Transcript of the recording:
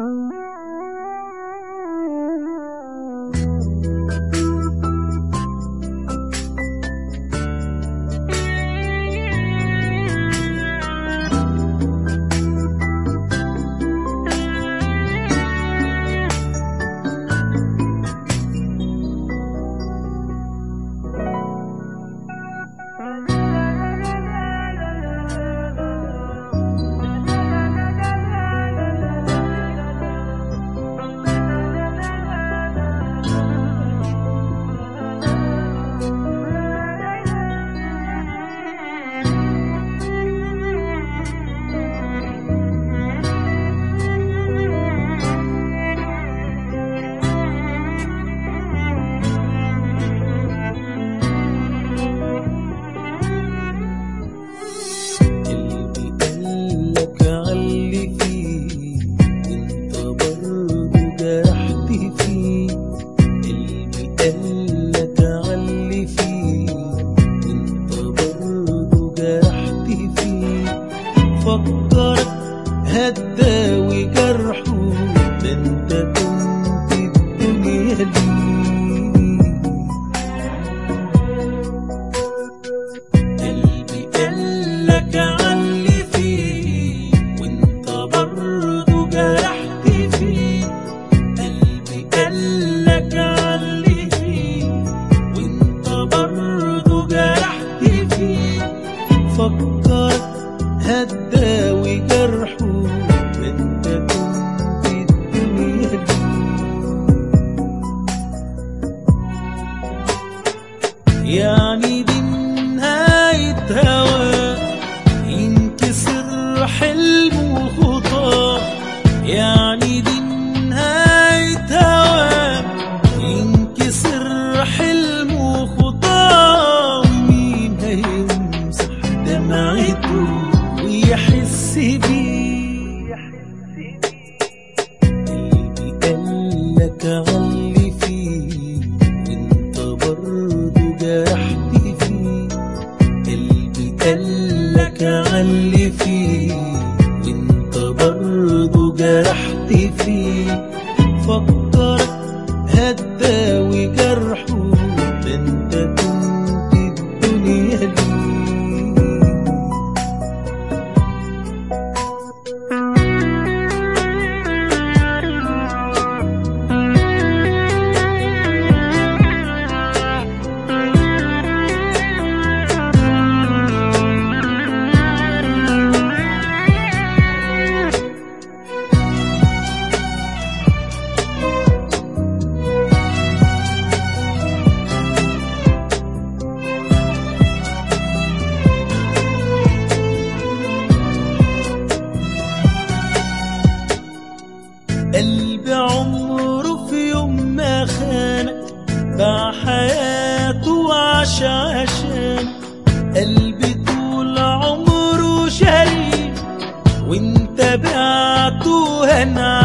فكرك هتداوي جرحه، ده انت كنت الدنيا ليه. قلبي قالك علي فيه وانت برضه جرحت فيه. قلبي قالك علي فيه وانت برضه جرحت فيه. فكرك هتداوي جرحه، ده انت كنت الدنيا ليه. يعني دي نهاية هوا ينكسر حلم وخطاه. يعني دي نهاية هوا ينكسر حلم وخطاه. ومين هيمسح دمعته ويحس بيه؟ قلبي قالك علي فيه وانت برضه جرحت فيه. قلبي قالك علي فيه وانت برضه جرحت فيه. فكرك هتداوي جرحه، ده انت كنت الدنيا ليه. قلبي عمره في يوم ما خانك، باع حياته وعاش عشانك. قلبي طول عمره شريك وانت بعته هان